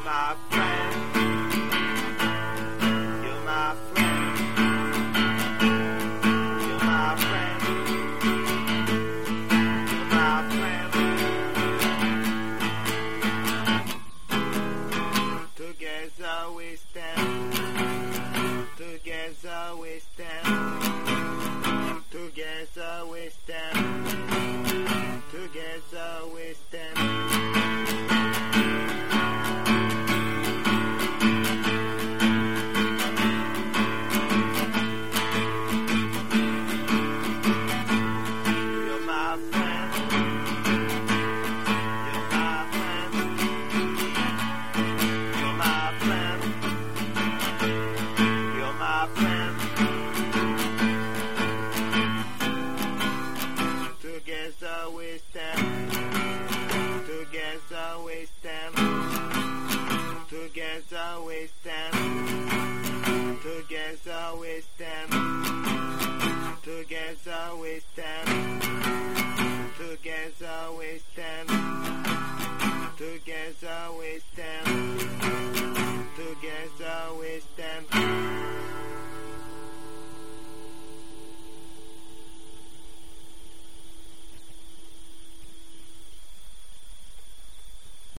my friend. You're my friend. You're my friend. You're my friend. Together we stand. Together we stand. Together we stand. Together we stand. You're my friend. You're my friend. You're my friend. You're my friend. Together we stand. Together we stand. Together we stand. Together we stand. Together we stand. Together we stand. Together we stand. Together we stand.